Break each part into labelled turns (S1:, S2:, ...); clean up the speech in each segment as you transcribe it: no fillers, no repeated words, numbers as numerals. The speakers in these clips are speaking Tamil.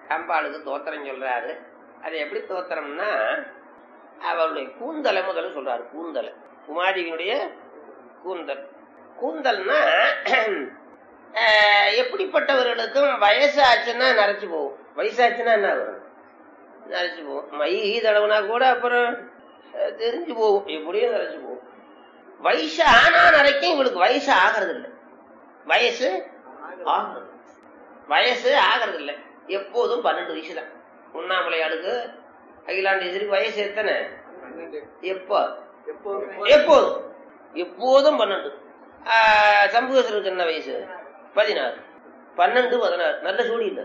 S1: அம்பாளுக்கு தோத்திரம் சொல்றாரு. அது எப்படி தோத்திரம்னா, அவளுடைய கூந்தலை முதல்ல சொல்றாரு. கூந்தலை, உமாதேவியினுடைய கூந்தல். கூந்தல்னா எப்படிப்பட்டவர்களுக்கும் வயசு ஆச்சுன்னா நரைச்சு போகும். வயசாச்சுன்னா என்ன வரும்? நரைச்சு போகும். மை தடவுனா கூட அப்புறம் தெரிஞ்சு போகும், எப்படியும் நரைச்சு போகும். வயசு ஆனா நரைக்கும். இவளுக்கு வயசு ஆகிறது இல்லை. வயசு ஆகிறது வயசு ஆகிறது இல்லை. எப்போதும் 12 வயசு தான். உண்ணாமலையாளுக்கு அகிலாண்டேஸ்வரிக்கு வயசு எத்தனை? எப்போதும் 12. சம்புகேஸ்வருக்கு என்ன வயசு? 16. 12, 16. நல்ல சூடி இல்லை.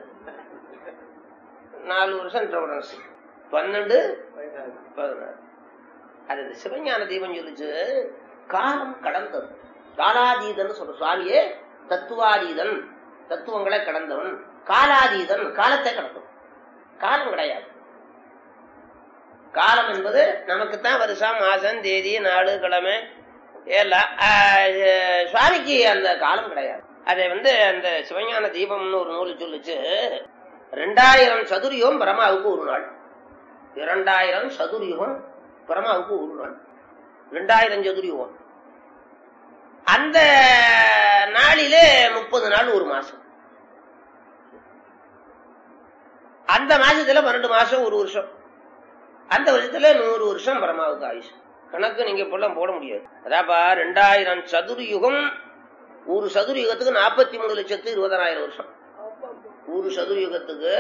S1: 4 வருஷம் 12, 16. அது சிவஞான தீபம் சொல்லிச்சு. காலம் கடந்தது, காலாதீதன் சொல்ற சுவாமியே. தத்துவாதீதன், தத்துவங்களை கடந்தவன். காலாதீதன், காலத்தை கடந்தவன். காலம் கிடையாது. காலம் என்பது நமக்குத்தான் வருஷம், மாசம், தேதி, நாடு, கிழமை எல்லாம். சுவாமிக்கு அந்த காலம் கிடையாது. அதை அந்த சிவஞான தீபம்னு ஒரு நூல் சொல்லிச்சு. 2000 சதுர்யுகம் பிரம்மாவுக்கு ஒரு நாள். 2000 சதுர்யுகம் பிரம்மாவுக்கு ஒரு நாள். 2000 சதுர்யுகம். அந்த நாளிலே 30 நாள் ஒரு மாசம். அந்த மாசத்துல 12 மாசம் ஒரு வருஷம். அந்த வருஷத்துல 100 வருஷம் பிரம்மாவுக்கு ஆயுஷ். கணக்கு நீங்க இப்பெல்லாம் போட முடியாது. அதாப்பா 2000 சதுர்யுகம். ஒரு சதுர்யுகத்துக்கு 43,20,000 வருஷம். ஒரு சதுர்யுகத்துக்கு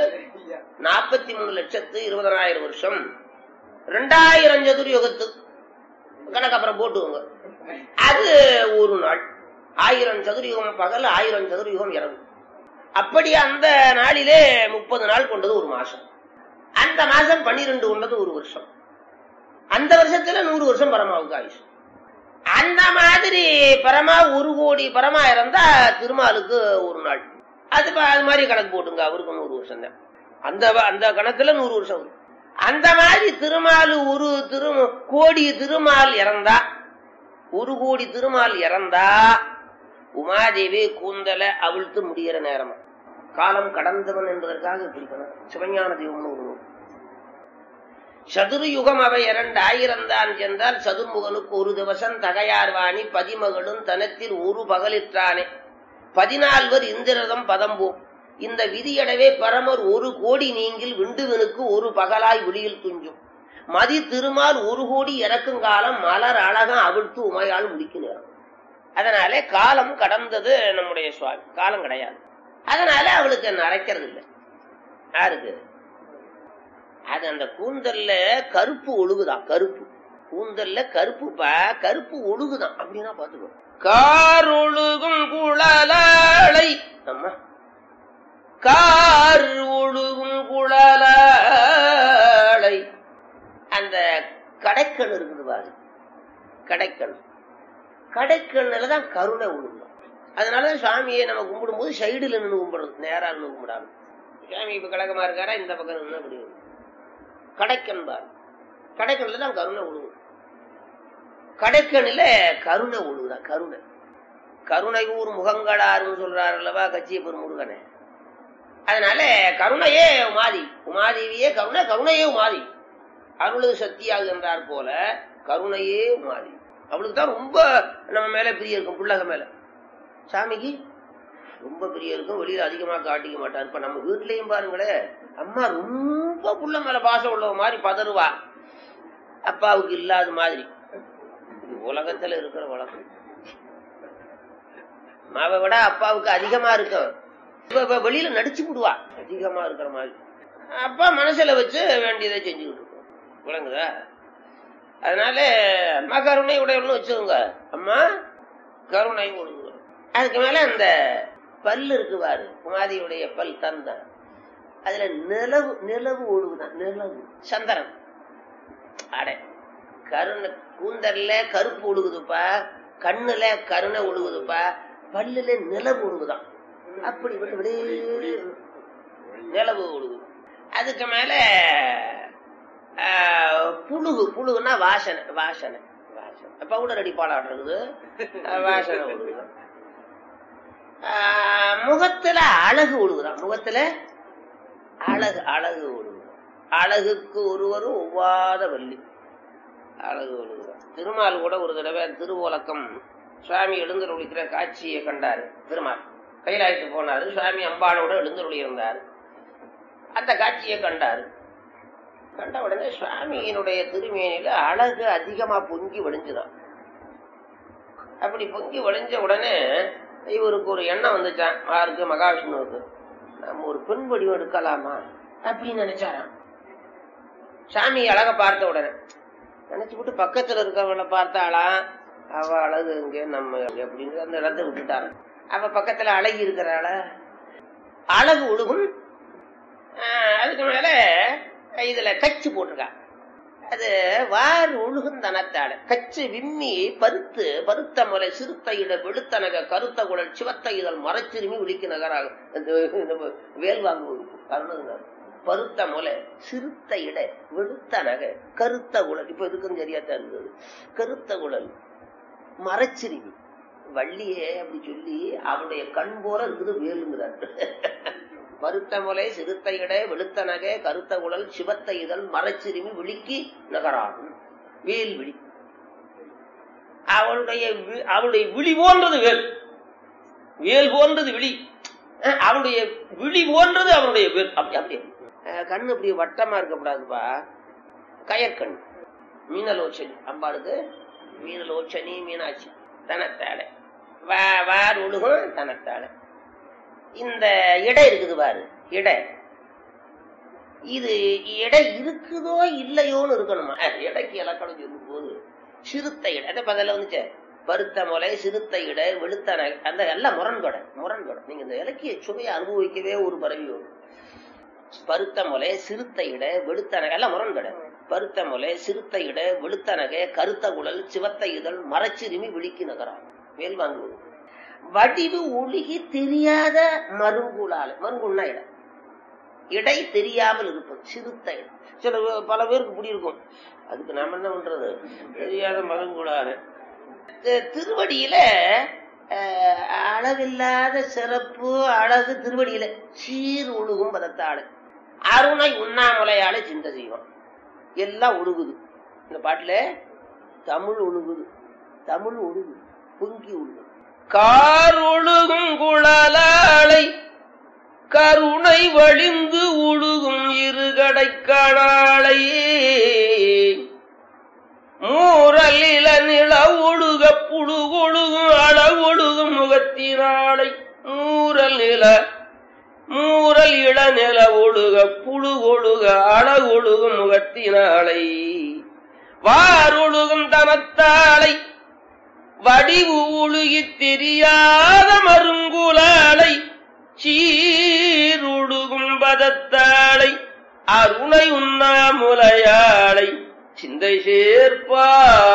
S1: 43,20,000 வருஷம். 2000 சதுர்யுகத்துக்கு கணக்கு அப்புறம் போட்டுவோங்க. அது ஒரு நாள். 1000 சதுர்யுகம் பகல், 1000 சதுர்யுகம் இரவு. அப்படி அந்த நாளிலே 30 நாள் கொண்டது ஒரு மாசம். அந்த மாசம் 12 கொண்டது ஒரு வருஷம். அந்த வருஷத்துல 100 வருஷம் பரமாவுக்கு ஆயுஷ். அந்த மாதிரி பரமா 1 கோடி பரமா இருந்தா திருமாலுக்கு ஒரு நாள். அது மாதிரி கணக்கு போட்டுங்க. அவருக்கு 100 வருஷம் தான். அந்த கணக்குல 100 வருஷம். அந்த மாதிரி திருமால் ஒரு கோடி திருமால் இறந்தா, 1 கோடி திருமால் இறந்தா உமாதேவி கூந்தலை அவிழ்த்து முடிகிற நேரம். காலம் கடந்தவன் என்பதற்காக இப்படி சிவஞான தெய்வம்னு ஒரு சதுர்யுகம் அவை 2000 தான் சென்றால் சதுர்முகனுக்கு ஒரு திவசம் தகையார் வாணி பதிமகளும் தனத்தில் ஒரு பகலிற்றானே 14 இந்திரதம் பதம்போம். இந்த விதியடவே பரமர் 1 கோடி நீங்கில் விண்டுவனுக்கு ஒரு பகலாய் விழியில் துஞ்சும். மதி திருமால் 1 கோடி இறக்கும் காலம் மலர் அழகம் அவிழ்த்து உமையால் முடிக்க நேரம். அதனாலே காலம் கடந்தது நம்முடைய சுவாமி. காலம் கிடையாது. அதனால அவளுக்கு நரைக்கிறது இல்லை. யாருக்கு? அது அந்த கூந்தல்ல கருப்பு ஒழுகுதான். கருப்பு கூந்தல்ல கருப்பு ஒழுகுதான். அப்படின்னா பாத்துக்கோ. கார் ஒழுகும் குழலை, அம்மா கார் ஒழுகும் குழலை. அந்த கடைக்கண் இருக்குது பாரு. கடைக்கண்ணுலதான் கருணை ஒழுகும். அதனாலதான் சுவாமியை நம்ம கும்பிடும் போது சைடுல நின்று கும்பிடுறது, நேரா நின்று கும்பிடாம. சுவாமி இப்ப கழகமா இருக்காரா, இந்த பக்கம் நின்று அப்படி கடைக்கண் பாரு. கடைக்கண்ணுல தான் கருணை ஒழுகும். கடைக்கண்ணுல கருணை ஒழுகுதான். கருணை ஊர் முகங்களாருன்னு சொல்றாரு அல்லவா கச்சியப்பர் முருகனை. அதனால கருணையே உமாதி, உமாதேவியே கருணை, கருணையே உமாதி. அருளது சக்தியாக என்றார் போல கருணையே உமாதி. அவளுக்கு தான் ரொம்ப நம்ம மேல பிரிய இருக்கும். புள்ளக மேல சாமிக்கு ரொம்ப பிரிய இருக்கும். வெளியில அதிகமா காட்டிக்க மாட்டார். இப்ப நம்ம வீட்லயும் பாருங்களே, அம்மா ரொம்ப புள்ள மேல பாசம் உள்ளவ மாதிரி பதறுவா. அப்பாவுக்கு இல்லாத மாதிரி. உலகத்துல இருக்கிற வழக்கம். அம்மாவை விட அப்பாவுக்கு அதிகமா இருக்கும். வெளியில நடிச்சு விடுவா அதிகமா இருக்கிற மாதிரி. அப்பா மனசுல வச்சு வேண்டியதை செஞ்சுக்கிட்டு இருக்கோம். விளங்குதா? அதனால அம்மா கருணை உடையவன்னு வச்சுக்கோங்க. அம்மா கருணை ஒழுங்கு. அதுக்கு மேல அந்த பல்லு இருக்கு பாரு, உமாதியுடைய பல் தந்தான். அதுல நிலவு ஒழுகுதான். நிலவு சந்திரன் அடை கருணை. கூந்தல்ல கருப்பு ஒழுகுதுப்பா, கண்ணுல கருணை ஒழுகுதுப்பா, பல்லுல நிலவு ஒழுகுதான். அப்படி நிலவு ஒழுகுது. அதுக்கு மேல புழுகுன்னா வாசனை பவுடர் அடிப்பாளாடுறது வாசனை ஒழுகுது. முகத்துல அழகு ஒழுகுதான். முகத்துல அழகு அழகு ஒழுகுதான். அழகுக்கு ஒருவரும் ஒவ்வாத வள்ளி அழகு ஒழுகுதான். திருமால் கூட ஒரு தடவை திருவோலக்கம் சுவாமி எழுந்தருளிக்கிற காட்சியை கண்டாரு. திருமால் கைலாயத்துக்கு போனாரு. சுவாமி அம்பாளோட எழுந்தருளி இருந்தாரு. அந்த காட்சியை கண்டாரு. கண்ட உடனே சுவாமியினுடைய திருமேனியில அழகு அதிகமா பொங்கி வழிஞ்சுதான். அப்படி பொங்கி வழிஞ்ச உடனே இவருக்கு ஒரு எண்ணம் வந்துச்சான். யாருக்கு? மகாவிஷ்ணுவுக்கு. நம்ம ஒரு பெண் வடிவம் எடுக்கலாமா அப்படின்னு நினைச்சாராம். சாமி அழக பார்த்த உடனே நினைச்சு விட்டு பக்கத்துல இருக்கவங்களை பார்த்தாலாம். அவ அழகு இங்க நம்ம அப்படின்னு அந்த இடத்தை விட்டுட்டாரு. அவ பக்கத்துல அழகி இருக்கிறாள. அழகு ஒழுகும். அதுக்கு மேல இதுல கச்சு போட்டிருக்கா. அது வார் ஒழுகும் தனத்தாள. கச்சு விம்மி பருத்து பருத்த முறை சிறுத்தையிட வெளுத்தனக கருத்த குழல் சிவத்த இதழ் மறைச்சிருமி விழிக்கு நகராக வேல் வாங்குவது கருண பருத்த முலை சிறுத்தையிட வெளுத்தனக கருத்த குழல். இப்ப இதுக்கும் சரியாத்தான் இருந்தது. கருத்த குழல் மறைச்சிருமி வள்ளியே அப்படி சொல்லி அவனுடைய கண் போல இருக்குது வேலுங்கிறார். பருத்த முலை சிறுத்தையிட வெளுத்த நகை கருத்த குழல் சிவத்த இதழ் மறைச்சிருமி விழிக்கு நகராகும் வேல் விழி. அவளுடைய விழி போன்றது வேல். வேல் போன்றது விழி. அவளுடைய விழி போன்றது அவனுடைய வேல். அப்படி அப்படி கண்ணு இப்படி வட்டமா இருக்கக்கூடாதுப்பா. கயற்கண் மீனலோச்சனி அம்பாளுக்கு. மீனலோச்சனி மீனாட்சி தனத்தாளை வார் ஒழுகும் தனத்தாளை. இந்த இடை இருக்குது பாரு. இடை இது இடை இருக்குதோ இல்லையோன்னு இருக்கணுமா? இடைக்கு இலக்கணம் சொல்லும் போது சிறுத்தை இடை அதை பதில வந்துச்சு. பருத்த முலை சிறுத்தை இடை வெளுத்தனை அந்த எல்லாம் முரண்கொடை முரண்கொடை. நீங்க இந்த இலக்கிய சுவையை அனுபவிக்கவே ஒரு பரவி வரும். பருத்த முலை சிறுத்தை இடை வெளுத்தனகை எல்லாம் முரண்கொடை. பருத்த முலை சிறுத்தை இடை வெளுத்தனகை கருத்த குழல் சிவத்த இதழ் மறைச்சிருமி விழிக்கு நகராகும் வேல் வாங்குவது. வடிவு ஒழுகி தெரியாத மருங்குளால. மருங்குள்னா இடம் இடை தெரியாமல் இருப்பது சிறுத்த இடம். சில பல பேருக்கு இப்படி இருக்கும். அதுக்கு நாம என்ன பண்றது? தெரியாத மருங்குளால. திருவடியில அளவில்லாத சிறப்பு அழகு திருவடியில சீர் ஒழுகும் பதத்தாளு. அருணை உண்ணாமுலையால சிந்த செய்வோம். எல்லாம் ஒழுகுது. இந்த பாட்டுல தமிழ் ஒழுகுது. தமிழ் ஒழுகுது பொங்கி ஒழுகுது. கார் ஒழுகும் குழலாளை கருணை வழிந்து ஒழுகும் இருகடை காணாளை மூரல் இள நில ஒழுக புழு ஒழுகும் அள ஒழுகும் முகத்தினாளை மூரல் இள நில ஒழுக புழு ஒழுக அள ஒழுகும் முகத்தினாளை வார் ஒழுகும் தனத்தாளை வடிவு ஒழுகி தெரியாத மருங்குலாளை சீருடுகும் பதத்தாளை அருணை உண்ணாமுலையாளை சிந்தை சேர்ப்பா.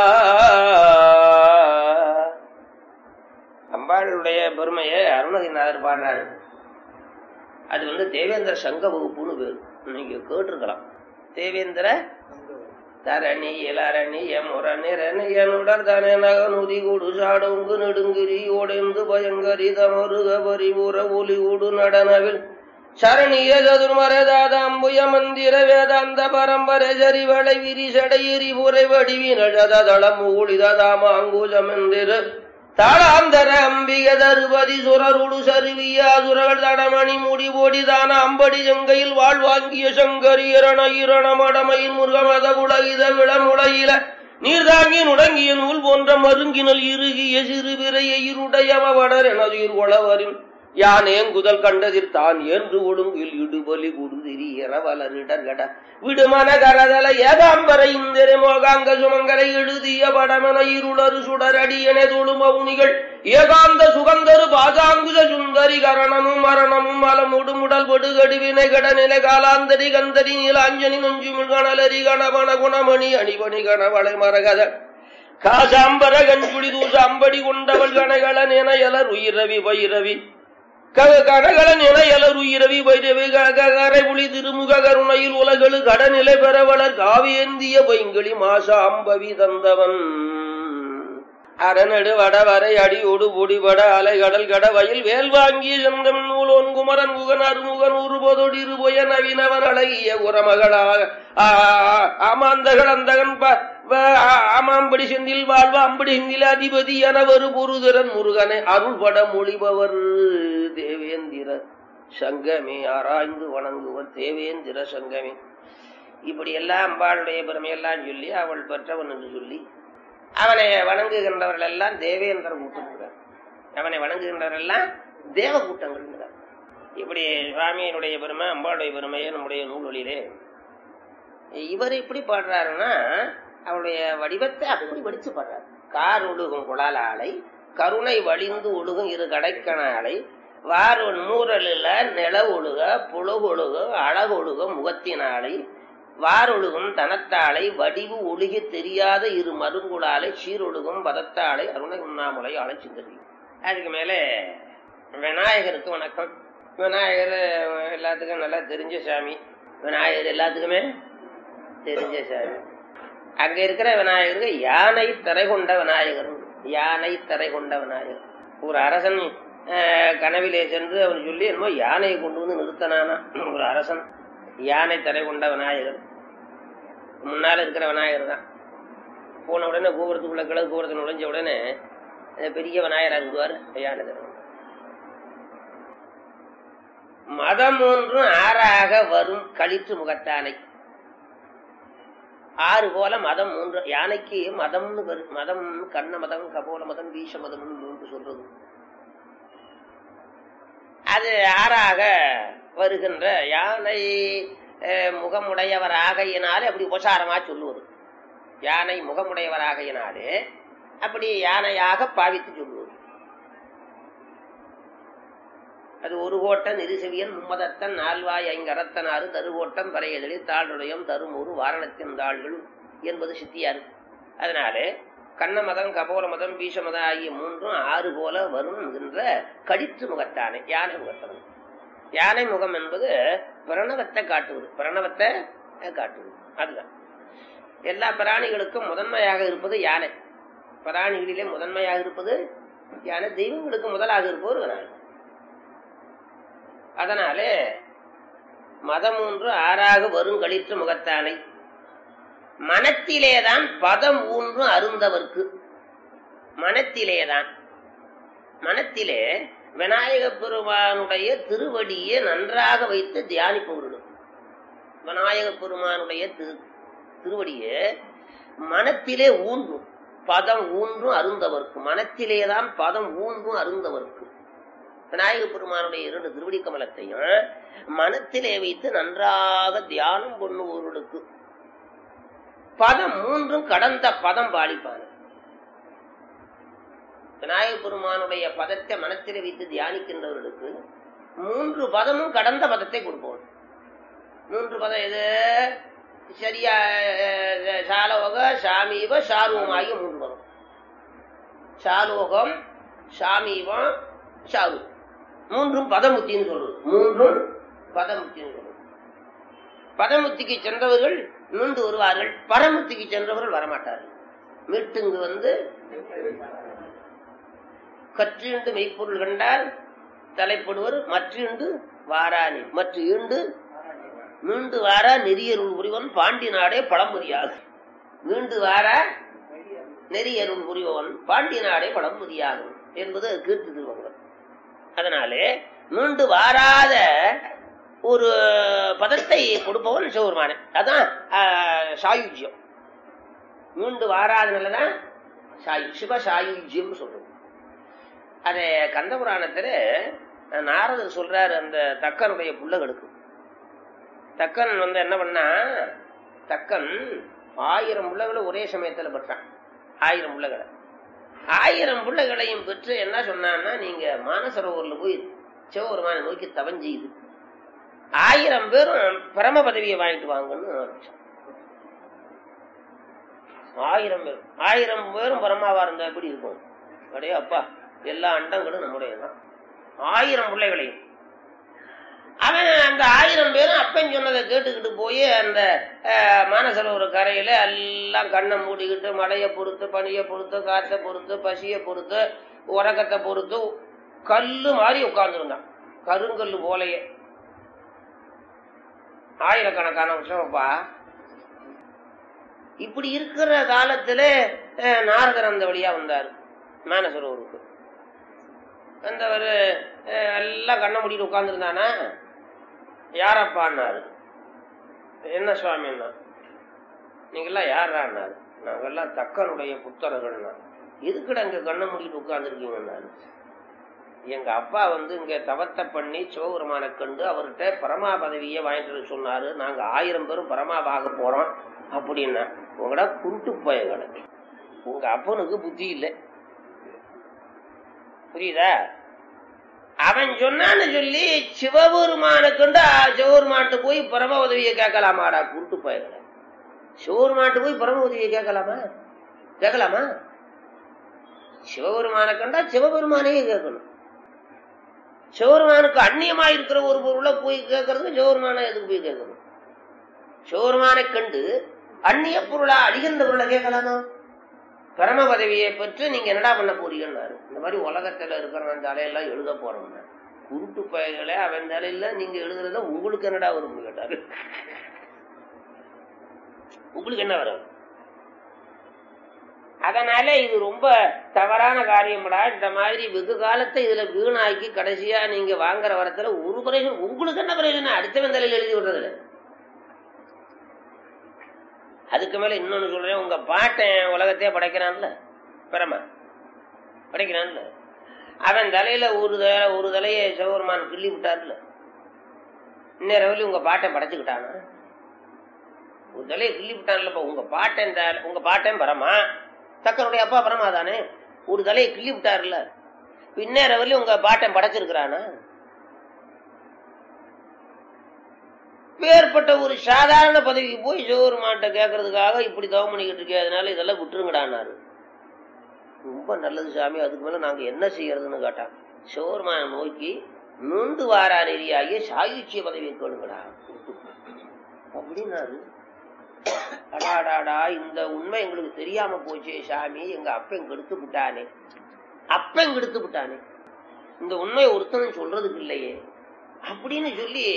S1: அம்பாளுடைய பெருமையை அருணகிரிநாதர் பாடுறாரு. அது தேவேந்திர சங்க வகுப்புன்னு பேரு. நீங்க கேட்டிருக்கலாம். தேவேந்திர தரணி இளரணி எமுரனிரணியனுடர் தனே நகனுதி கூடு சாடுங்கு நெடுங்கிரி ஓடெந்து பயங்கரி தமருக பரிபுற ஒலி கூடு நடனவில் சரணிய சதுர்மரதாதாம்புய மந்திர வேதாந்த பரம்பரை சரிவளை விரிசடை எரிபுரை வடிவினதளம் ஊழிதாமாங்கூஜமெந்திர தாளாந்தர அம்பிக தருபதி சுரருடு சருவிய அசுரர்கள் தடமணி முடி போடிதான அம்படி செங்கையில் வாழ்வாங்கிய சங்கரியரண இரணமடமையின் முருகமத உலகித விளமுளையில நீர்தாங்கி நுடங்கிய நூல் போன்ற மருங்கினல் இறுகிய சிறு விரைய இருடையம வடர் எனதுயிர் ஒளவரின் யானேங்குதல் கண்டதிர் தான் என்று ஒழுங்கில் இடுபலி குடுதிரி இரவலரிடர்கட விடுமன கரதல ஏகாம்பரை இந்திர மோகாங்க சுமங்கரை எழுதிய படமன இருளரு சுடரடியன தொழுமவுனிகள் ஏகாந்த சுகந்தரு பாசாங்குஜ சுந்தரி கரணமும் மரணமும் மலமுடுமுடல் படுகடி வினை கட நிலை காலாந்தரி கந்தரி நீலாஞ்சனி நஞ்சுமிழ் கணலரி கணவன குணமணி அணிபணி கணவளை மரகத காசாம்பர கஞ்சுடி தூசாம்படி கொண்டவள் கணகள நினையலர் உயிரவி வைரவி கனகலன் என எலருயிரவி வைரவி கரை புலி திருமுக கருணையில் உலகளு கடநிலை பெறவளர் காவேந்திய பைங்களி மாசா அம்பவி தந்தவன்
S2: அரணடு வடவரை அடியோடு பொடிபட அலை கடல் கட வயல் வேல் வாங்கிய சந்தம் நூலோன் குமரன் குகன் அருமுகன் உருபோதோடு இருபொய நவீனவன் அழகிய உரமகளாக ஆமாந்தகள் அந்தகன் ஆமாம்படி செந்தில் வாழ்வா அம்படி செந்தில் அதிபதி என ஒரு புருதரன் முருகனை அருள்பட மொழிபவர் தேவேந்திர சங்கமே ஆராய்ந்து வணங்குவர் தேவேந்திர சங்கமே. இப்படி எல்லாம் அம்பாளுடைய பெருமையெல்லாம் சொல்லி அவள் பெற்றவன் என்று சொல்லி அவனை வணங்குகின்றவர்கள் எல்லாம் தேவேந்திர கூட்டம், அவனை வணங்குகின்றவர்கள் எல்லாம் தேவ கூட்டங்கள். இப்படி சுவாமியினுடைய பெருமை அம்பாளுடைய பெருமையை நம்முடைய நூல்களிலே இவர் எப்படி பாடுறாருன்னா அவருடைய வடிவத்தை அப்படி வடிச்சு பாடுறாரு. கார் ஒழுகும் குழால் ஆலை கருணை வழிந்து ஒழுகும் இரு கடைக்கண ஆலை வாரொன் மூரலில் நில ஒழுக புலகொழுக அழகொழுக முகத்தினாலை வாரொழுகும் தனத்தாளை வடிவு ஒழுகி தெரியாத இரு மருங்குளாலை சீரொழுகும் பதத்தாளை அருணை உண்ணாமுலை அழைச்சிந்தது. அதுக்கு மேல விநாயகருக்கு வணக்கம். விநாயகர் எல்லாத்துக்கும் நல்லா தெரிஞ்ச சாமி. விநாயகர் எல்லாத்துக்குமே தெரிஞ்ச சாமி. அங்க இருக்கிற விநாயகருக்கு யானை தரை கொண்ட விநாயகர். யானை தரை கொண்ட விநாயகர். ஒரு அரசன் கனவிலே சென்று அவன் சொல்லி என்னமோ யானையை கொண்டு வந்து நிறுத்தினானா. ஒரு அரசன் யானை தரை கொண்ட விநாயகர் முன்னால இருக்கிற விநாயகர் தான். போன உடனே கோபுரத்துக்குள்ள கிழக்கு கோபுரத்தில் நுழைஞ்ச உடனே பெரிய விநாயகர் அங்குவார். யானை தரை மதம் ஒன்றும் ஆறாக வரும் களிற்று முகத்தானை. ஆறு போல மதம் மூன்று. யானைக்கு மதம்னு மதம் கண்ண மதம் கபோல மதம் வீச மதம் சொல்றது. அது ஆறாக வருகின்ற யானை முகமுடையவராகையினாலே அப்படி உபசாரமா சொல்லுவது. யானை முகமுடையவராகையினாலே அப்படி யானையாக பாவித்து சொல்லுவது. அது ஒரு கோட்டன் இருசெவியன் மும்மதத்தன் நால்வாய் ஐங்கரத்தனாறு தருகோட்டம் பறையதலில் தாழ்நுடையம் தருமூறு வாரணத்தின் தாள்கள் என்பது சித்தியாரு. அதனாலே கண்ண மதம் கபோல மதம் பீஷ மதம் ஆகிய மூன்றும் ஆறு போல வரும் என்கின்ற கடித்து முகத்தானே யானை முகத்தவன். யானை முகம் என்பது பிரணவத்தை காட்டுவது. பிரணவத்தை காட்டுவது அதுதான். எல்லா பிராணிகளுக்கும் முதன்மையாக இருப்பது யானை. பிராணிகளிலே முதன்மையாக இருப்பது யானை. தெய்வங்களுக்கு முதலாக இருப்பவர் விநாயகர். அதனாலே மதம் ஒன்று ஆறாக வரும் களிற்று முகத்தானை மனத்திலேதான் பதம் ஊன்று அருந்தவர்க்கு. மனத்திலேதான் மனத்திலே விநாயக பெருமானுடைய திருவடியை நன்றாக வைத்து தியானிப்பவர்கள். விநாயக பெருமானுடைய திருவடியை மனத்திலே ஊன்றும் பதம் ஊன்றும் அருந்தவர்க்கு. மனத்திலேதான் பதம் ஊன்றும் அருந்தவர்க்கு. விநாயக பெருமானுடைய 2 திருவடி கமலத்தையும் மனத்திலே வைத்து நன்றாக தியானம் பண்ணுவோர்களுக்கு பதம் 3 கடந்த பதம் பாலிப்பான. விநாயக பெருமானுடைய பதத்தை மனத்திலே வைத்து தியானிக்கின்றவர்களுக்கு 3 பதமும் கடந்த பதத்தை கொடுப்போம். 3 பதம் எது? சரியா சாலோக சாமீப சாரூபம் ஆகிய 3 பதம். சாலோகம் சாமீபம் சாரு 3 பதமுத்தின்னு சொல்றது. 3 பதமுத்தின்னு சொல்றது. பதமுத்திக்கு சென்றவர்கள் மீண்டு வருவார்கள். பரமுத்திக்கு சென்றவர்கள் வரமாட்டார்கள். மீட்டுங்கு வந்து கற்றீண்டு மெய்ப்பொருள் கண்டால் தலைப்படுவர் மற்றீண்டு வாரானி மற்ற ஈண்டு மீண்டு வாரா நெறியருள் புரிவன் பாண்டி நாடே பழம்புரியாது. மீண்டு வாரா நெறியருள் புரிவன் பாண்டி நாடே பழம்புரியாகும் என்பது கீர்த்தி திருவங்கள். அதனாலே மீண்டு வாராத ஒரு பதத்தை கொடுப்பவன் சிவபெருமானே. அதான் சாயுஜ்யம். மீண்டு வாராதனாலதான் சிவசாயுஜ்யம் சொல்றது. அதே கந்தபுராணத்துல நாரதர் சொல்றாரு அந்த தக்கனுடைய பிள்ளைகளுக்கு. தக்கன் வந்து என்ன பண்ணா, தக்கன் 1000 பிள்ளைகளை ஒரே சமயத்துல பெற்றான். 1000 பிள்ளைகளை 1000 பிள்ளைகளையும் பெற்று என்ன சொன்னான்னா, நீங்க மானசரோவர்ல போய் சிவபெருமானை நோக்கி தவஞ்செய்து 1000 பேரும் பரம பதவியை வாங்கிட்டு வாங்கன்னு ஆரம்பிச்சான். 1000 பேரும் பரமாவா இருந்தா எப்படி இருக்கும்? அடே அப்பா, எல்லா அண்டங்களும் நம்முடையதான். 1000 பிள்ளைகளையும் அவன் அந்த 1000 பேரும் அப்பன் சொன்னதை
S1: கேட்டுக்கிட்டு போய் அந்த மானசரோவர் கரையில எல்லாம் கண்ணை மூடிக்கிட்டு மழையை பொறுத்து, பனியை பொறுத்து, காற்றை பொறுத்து, பசியை பொறுத்து, உறக்கத்தை பொறுத்து கல்லு மாதிரி உட்கார்ந்துருந்தான். கருங்கல்லு போலையே. ஆயிரக்கணக்கான வருஷம்ப்பா. இப்படி இருக்கிற காலத்துல நாரதர் அந்த வழியா வந்தாரு மானசரோவருக்கு. வந்தவர் எல்லாம் கண்ணை மூடிட்டு உட்கார்ந்துருந்தானா. யாரப்பான்னாரு. என்ன சுவாமின்னா, நீங்கெல்லாம் யாரான்னாரு. நாங்கெல்லாம் தக்கனுடைய புத்தரர்கள்னா. எதுக்குட இங்க கண்ணை மூடிட்டு உட்கார்ந்துருக்கீங்கன்னாரு. எங்க அப்பா இங்க தவத்தை பண்ணி சிவபெருமான கண்டு அவர்கிட்ட பரமா பதவியை வாங்கிட்டு சொன்னாரு. நாங்க 1000 பேரும் பரமாவாக போறோம் அப்படின்னா. உங்களோட குருட்டு போயங்களை. உங்க அப்பனுக்கு புத்தி இல்லை, புரியுதா? அவன் சொன்னான்னு சொல்லி சிவபெருமான கண்டு சிவபெருமான்ட்டு போய் பரம உதவியை கேட்கலாமாடா குருட்டு போயங்களை. சிவபெருமான்ட்டு போய் பரம உதவியை கேட்கலாமா? சிவபெருமான கண்டா சிவபெருமானையே கேட்கணும். சிவபெருமானுக்கு அந்நியமா இருக்கிற ஒரு பொருளை போய் கேட்கறது சிவபெருமான எதுக்கு போய் கேட்கணும்? சிவபெருமானை கண்டு அந்நிய பொருளா அழிகின்ற பொருளை கேட்கலாமா? பரம பதவியை பெற்று நீங்க என்னடா பண்ண போறீங்கன்னாரு. இந்த மாதிரி உலகத்துல இருக்கிறவன் தலையெல்லாம் எழுத போறோம்னா. குருட்டு பயங்களே அவன் தலையில நீங்க எழுதுறத உங்களுக்கு என்னடா வரும் கேட்டாரு. உங்களுக்கு என்ன வரும்? அதனால இது ரொம்ப தவறான காரியம்டா. இந்த மாதிரி வெகு காலத்தை இதுல வீணாக்கி கடைசியா நீங்க வாங்குற வரத்துல ஒரு பிரயோஜனம் உங்களுக்கு என்ன பிரயோஜனம்? அடுத்தவன் தலையில எழுதி விடுறதுல. அதுக்கு மேல இன்னொன்னு சொல்றேன். உங்க பாட்டன் உலகத்தையே படைக்கிறான்ல, பரமா படைக்கிறான்ல, அவன் தலையில ஒரு தலையை சிவபெருமான் கிள்ளி விட்டார்ல. இன்னொரு உங்க பாட்டன் படைச்சுக்கிட்டானா? ஒரு தலையை கிள்ளி விட்டான்லப்ப. உங்க பாட்டன் பரமா, தக்கனுடைய அப்பா பரமா தானே. ஒரு தலையை கிள்ளி விட்டாருல. பின்னேறவரையும் உங்க பாட்டன் படைச்சிருக்கிறானா? வேறுபட்ட ஒரு சாதாரண பதவிக்கு போய் சிவபெருமான்ட்ட கேட்கறதுக்காக இப்படி தவம் பண்ணிக்கிட்டு இருக்கே, அதனால இதெல்லாம் விட்டுருங்கடானாரு. ரொம்ப நல்லது சாமி, அதுக்கு மேல நாங்க என்ன செய்யறதுன்னு கேட்டான். சிவபெருமான நோக்கி நொந்து வாரா நெறியாகிய சாயுச்சிய பதவியை கேளுங்கடா அப்படின்னாரு. அடாடாடா, இந்த உண்மை எங்களுக்கு தெரியாம போச்சே சாமி. எங்க அப்பன் கெடுத்து விட்டானே. இந்த உண்மை ஒருத்தனும் சொல்றதுக்கு இல்லையே அப்படின்னு சொல்லி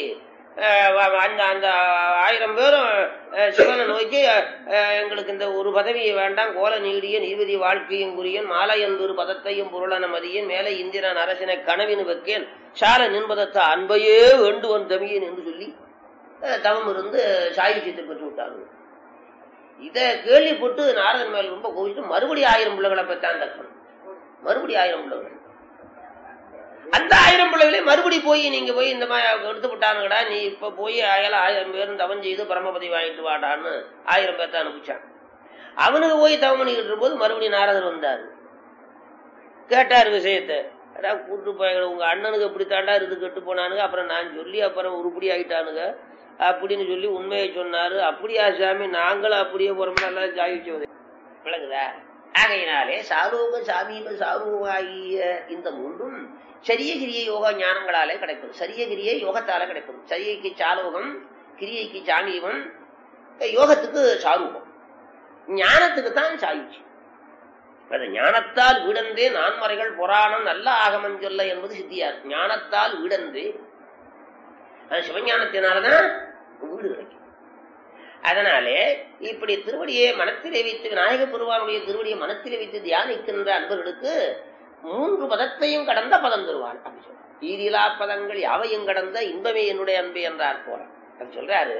S1: அந்த 1000 பேரும் சிவனை நோக்கி எங்களுக்கு இந்த ஒரு பதவியை வேண்டாம், கோல நீடிய நீதிபதி வாழ்க்கையும் குறியன் மாலையன்பு பதத்தையும் பொருளன மதியன் மேலே இந்திரன் அரசினை கனவின் வைக்கேன் சால நின்பதத்தை அன்பையே வேண்டுவன் தமியன் என்று சொல்லி தவம் இருந்து சாயுச்சியத்தை பெற்று விட்டாங்க. இத கேள்விப்பட்டு நாரதன் மேல் ரொம்ப கோவிச்சு மறுபடியும் 1000 பிள்ளைகளை பெற்றான் தக்கன். மறுபடியும் 1000 பிள்ளைகள். அந்த 1000 பிள்ளைகளே மறுபடி போய் நீங்க போய் இந்த மாதிரி எடுத்து விட்டானுங்கடா, நீ இப்ப போய் 1000 பேரும் தவம் செய்து பரமபதி வாங்கிட்டு வாடான்னு 1000 பேர்த்த அனுப்பிச்சான். அவனுக்கு போய் தவம் பண்ணிக்கிட்டு இருக்கும்போது மறுபடியும் நாரதர் வந்தாரு. கேட்டாரு விஷயத்த. கூட்டு போய் உங்க அண்ணனுக்கு எப்படி தாண்டா இருந்து கெட்டு போனானுங்க, அப்புறம் நான் சொல்லி அப்புறம் உருப்படி ஆகிட்டானுங்க அப்படின்னு சொல்லி உண்மையை சொன்னாரு. அப்படியா சாமி, நாங்களும் அப்படியே போறோம்னா எல்லாம் ஜாயிச்சு விளங்குதா? ஆகையினாலே சாரூக சாமீப சாரூகாகிய இந்த மூன்றும் சரிய கிரிய யோக ஞானங்களாலே கிடைக்கும். சரிய கிரிய யோகத்தால கிடைக்கும். சரியைக்கு சாலோகம், கிரியைக்கு சாமீபம், யோகத்துக்கு சாரூபம், ஞானத்துக்கு தான் சாயுச்சி. அது ஞானத்தால் வீடன்றே நான்மறைகள் புராணம் நல்ல ஆகமம் சொல்ல என்பது சித்தியார். ஞானத்தால் வீடன்றே, அது சிவஞானத்தினாலதான் வீடு கிடைக்கும். அதனாலே இப்படி திருவடியை மனத்திலே வைத்து விநாயக பெருமானுடைய திருவடியை மனத்திலே வைத்து தியானிக்கின்ற அன்பர்களுக்கு 3 பதத்தையும் கடந்த பதம் தருவான் அப்படி சொல்ற. ஈரிலா பதங்கள் யாவையும் கடந்த இன்பமே என்னுடைய அன்பு என்றார் போல அப்படி சொல்றாரு.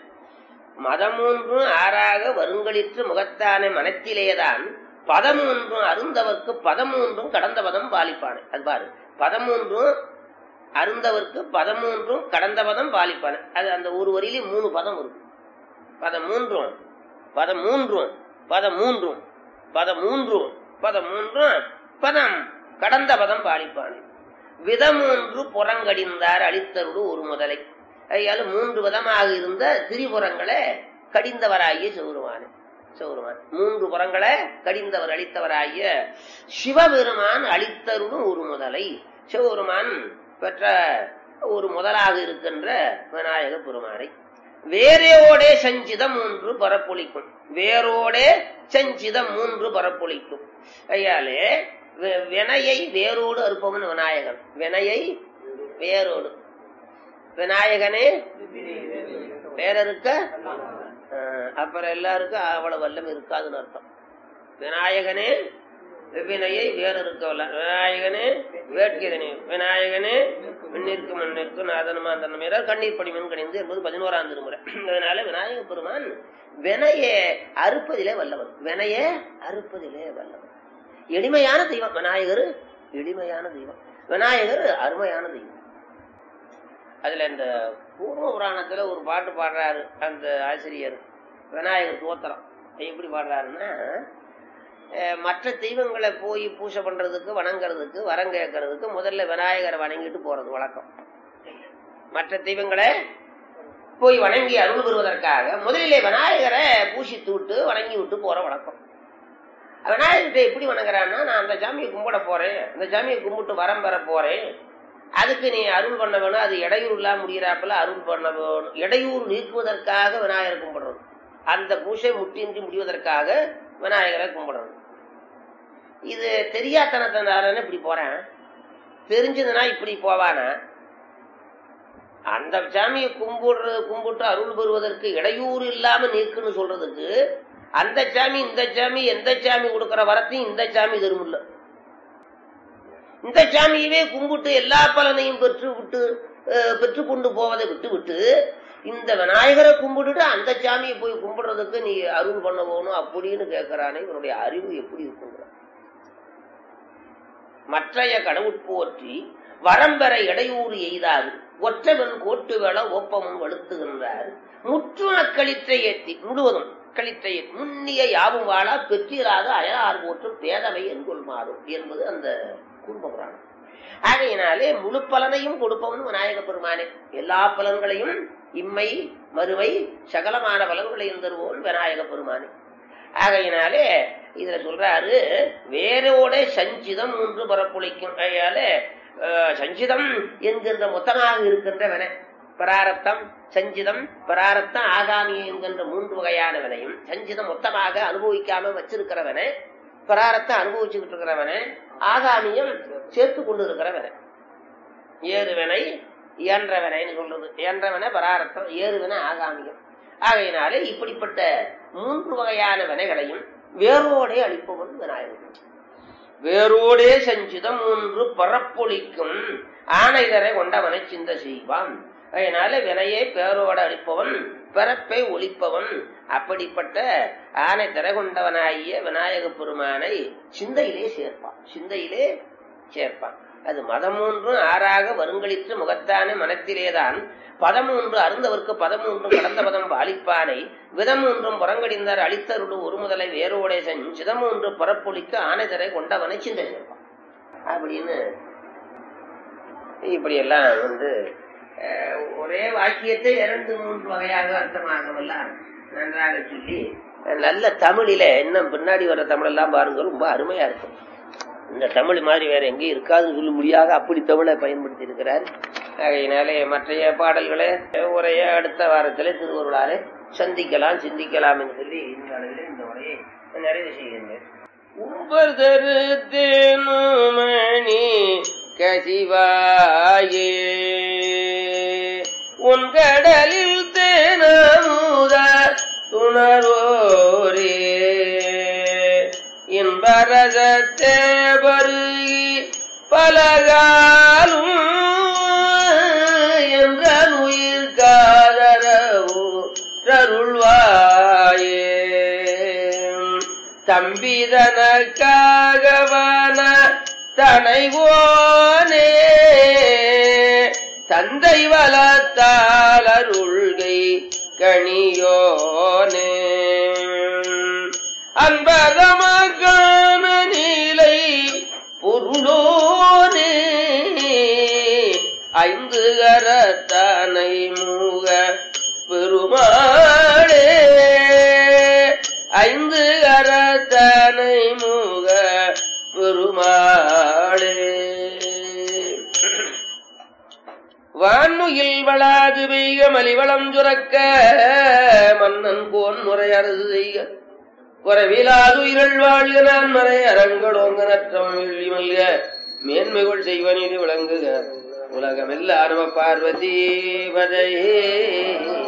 S1: மதமூன்றும் ஆறாக வருங்களிற்று முகத்தான மனத்திலேதான் பதமூன்றும் அருந்தவர்க்கு பதமூன்றும் கடந்த பதம் பாலிப்பானே. அது பாரு, பதமூன்றும் அருந்தவர்க்கு பதமூன்றும் கடந்த பதம் பாலிப்பானே. அது அந்த ஒரு வரியிலே 3 பதம் இருக்கு. பதமூன்றும் பதமூன்றும் பதமூன்றும் பதமூன்றும் பதமூன்றும் பதம் கடந்த பதம் பாலிப்பானே. விதமூன்று புறங்கடிந்தார் அளித்தருடு ஒரு முதலை. ஐயால 3 விதமாக இருந்த திரிபுறங்களை கடிந்தவராகிய சிவபெருமான். 3 புறங்களை கடிந்தவர் அளித்தவராகிய சிவபெருமான் அளித்தருடும் ஒரு முதலை. சிவபெருமான் பெற்ற ஒரு முதலாக இருக்கின்ற விநாயக பெருமானை வேரோடே சஞ்சிதம் 3 பரப்பொழிக்கும். வேரோடே சஞ்சிதம் 3 பரப்பொழிக்கும். ஐயாலே வினையை வேரோடு அறுப்பவன் விநாயகன். வினையை வேரோடு. விநாயகனே வேற இருக்க, அப்புறம் எல்லாருக்கும் அவ்வளவு வல்லம் இருக்காதுன்னு அர்த்தம். விநாயகனே வினையை வேற இருக்கவல்ல. விநாயகனே வேட்கிறனே. விநாயகனே மின்னிற்கு மண்ணிற்கு நாதனமா தன்னமே கண்ணீர் படிமன் கணிந்து என்பது 11ஆம் திருமுறை. அதனால விநாயக பெருமான் வினையை அறுப்பதிலே வல்லவன். வினையை அறுப்பதிலே வல்லவன். எளிமையான தெய்வம் விநாயகர். எளிமையான தெய்வம் விநாயகர். அருமையான தெய்வம். அதுல இந்த பூர்வ புராணத்துல ஒரு பாட்டு பாடுறாரு அந்த ஆசிரியர். விநாயகர் தோத்திரம் எப்படி பாடுறாருன்னா, மற்ற தெய்வங்களை போய் பூஜை பண்றதுக்கு வணங்குறதுக்கு வரம் கேட்கறதுக்கு முதல்ல விநாயகரை வணங்கிட்டு போறது வழக்கம். மற்ற தெய்வங்களை போய் வணங்கி அருள் பெறுவதற்காக முதலிலே விநாயகரை பூசித்து விட்டு வணங்கி விட்டு போற வழக்கம். விநாயகர்கிட்ட எப்படி வணங்குறான்னா, நான் அந்த சாமியை கும்பிட போறேன், அந்த சாமியை கும்பிட்டு வரம் பெற போறேன், அதுக்கு நீ அருள் பண்ண வேணும், அது இடையூறு இல்லாம முடிகிறாப்புல அருள் பண்ண வேணும். இடையூறு நீக்குவதற்காக விநாயகரை கும்பிடுறது. அந்த பூசை முட்டின்றி முடிவதற்காக விநாயகரை கும்பிடுறது. இது தெரியாதனத்தினால இப்படி போறேன், தெரிஞ்சதுன்னா இப்படி போவானா? அந்த சாமியை கும்பிட்டு அருள் பெறுவதற்கு இடையூறு இல்லாம நீக்குன்னு சொல்றதுக்கு அந்த சாமி இந்த சாமி எந்த சாமி கொடுக்கிற வரத்தையும் இந்த சாமி தருமில்ல. இந்த சாமியவே கும்பிட்டு எல்லா பலனையும் பெற்று கொண்டு போவதை விட்டு விட்டு இந்த விநாயகரை கும்பிட்டுட்டு அந்த சாமியை போய் கும்பிடுறதுக்கு நீ அருள் பண்ண போகணும் அப்படின்னு கேட்கிறானே, இவனுடைய அறிவு எப்படி இருக்குங்கிற. மற்றைய கடவுள் போற்றி வரம்பெற இடையூறு எய்தாது ஒற்றவன் கோட்டு வேள ஒப்பமும் வலுத்துகின்றார். முற்றுண களிற்றை ஏற்றி முழுவதும் களிற்றை முன்னிய யாவும் வாழா பெற்றிராத அயலார் போற்றும் பேதவை என்கொள்மாறும் என்பது அந்த குடும்பபுராணம். ஆகையினாலே முழு பலனையும் கொடுப்பவன் விநாயக பெருமானே. எல்லா பலன்களையும் இம்மை மறுமை சகலமான பலன்களையும் தருவோன் விநாயக பெருமானே. ஆகையினாலே இதுல சொல்றாரு, வேரோட சஞ்சிதம் 3 பரப்புளிக்கும். ஆகையாலே சஞ்சிதம் என்கின்ற மொத்தமாக இருக்கின்ற வினை பராரத்தம், சஞ்சிதம் பராரத்தம் ஆகாமி என்கின்ற 3 வகையான வினையும், சஞ்சிதம் மொத்தமாக அனுபவிக்காம வச்சிருக்கிறவனை, பராரத்தம் அனுபவிச்சுக்கிட்டு இருக்கிறவனை, ஆகாமியம் சேர்த்து கொண்டு இருக்கிறவனை. ஏறுவனை இயன்றவனைன்னு சொல்றது. இயன்றவனை பராரத்தம், ஏறுவனை ஆகாமியம். ஆகையினாலே இப்படிப்பட்ட 3 வகையான வினைகளையும் வேரோடே அளிப்பவன் விநாயகன். வேரோடே சஞ்சிதம் 3 பரப்பொழிக்கும் ஆணைதரை கொண்டவனை சிந்த செய்வான். அதனால வினையை பேரோடு அளிப்பவன், பிறப்பை ஒழிப்பவன். அப்படிப்பட்ட ஆணை தர கொண்டவனாகிய விநாயக பெருமானை சிந்தையிலே சேர்ப்பான். சிந்தையிலே சேர்ப்பான். அது மதம் 3 ஆறாக வருங்களிற்று முகத்தானே மனத்திலேதான் 13 அருந்தவர்க்கு 13 கடந்த பதம் பாலிப்பானை விதம் 3 புறங்கடிந்தார் அளித்தருடு ஒரு முதலை வேரோடே சஞ்சிதம் 3 பரப்பொழிக்க ஆணைதரை கொண்டவனை சிந்தை சேர்ப்பான். அப்படின்னு இப்படி எல்லாம் ஒரே வாக்கியத்தை 2-3 வகையாக அர்த்தமாகவெல்லாம் நன்றாக சொல்லி நல்ல தமிழில இன்னும் பின்னாடி வர்ற தமிழ் எல்லாம் பாருங்க, ரொம்ப அருமையா இருக்கும். இந்த தமிழ் மாதிரி வேற எங்கேயும் இருக்காதுன்னு சொல்ல முடியாது, அப்படி தமிழை பயன்படுத்தி இருக்கிறார். ஆகையினாலே மற்றைய பாடல்களை உரைய அடுத்த வாரத்திலே திருவருளாலே சந்திக்கலாம் சிந்திக்கலாம் என்று சொல்லி இந்த அளவில் இந்த உரையை நிறைவு செய்கின்றேன்.
S2: உம்பர்தரு தேனுமணி கசிவாயே உன் கடலில் தேனமுத துணரோரே இன்பரதத்தே பருகி பலகாலும் என்ற உயிர் காதரவுள்வாயே தம்பிதனக்காகவன தனைவோனே தந்தை வளத்தால் அருள்கை கணியோனே அன்பகமகான நீலை பொருளோனே ஐந்து கரத்தனை மூக பெருமாளே ஐந்து கரத்தனை மூக பெருமாளே வானுயில் வளாது பெய்க மலிவளம் சுரக்க மன்னன் கோன் முறை அரசு செய்க குறைவிலாது உயிர்கள் வாழ்க நான் மறை அரங்கடோங்க நற்றம் வெள்ளி மல்க மேன்மைகள் செய்வனீது விளங்குக உலகமெல்லாம் பார்வதி பதையே.